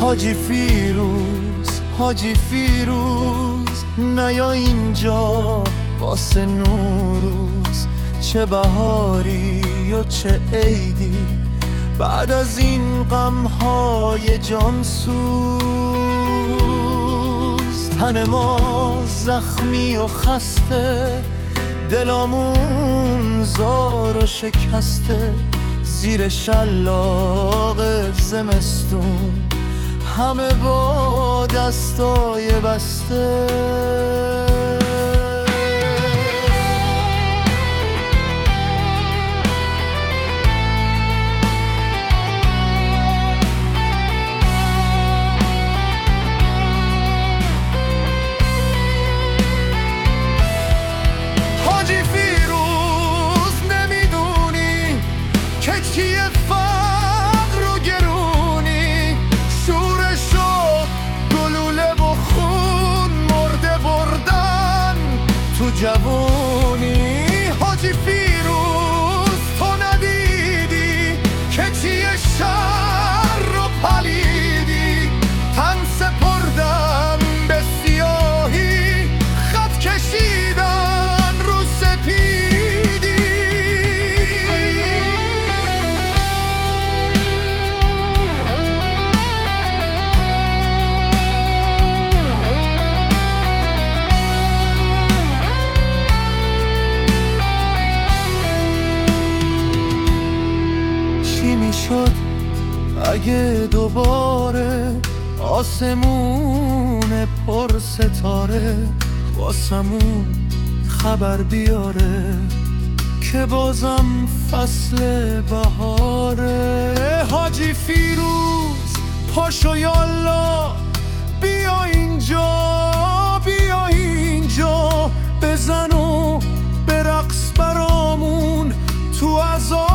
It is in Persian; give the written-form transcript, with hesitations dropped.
حاجی فیروز نیا اینجا واسه نوروز. چه بهاری و چه عیدی بعد از این غمهای جانسوز. تن ما زخمی و خسته، دلامون زار و شکسته، زیر شلاق زمستون همه با دستای بسته. حاجی فیروز نمیدونی که چیه فقر و گرونی، شورش و گلوله و خون مرده بردن تو جوونی. حاجی فیروز تو ندیدی که چیه شر و پلیدی، تن سپردن به سیاهی، خط کشیدن رو سپیدی. چی میشد اگه دوباره آسمون پر ستاره واسمون خبر بیاره که بازم فصل بهاره. حاجی فیروز پاشو یالا بیا اینجا، بزن و برقص برامون تو عذاب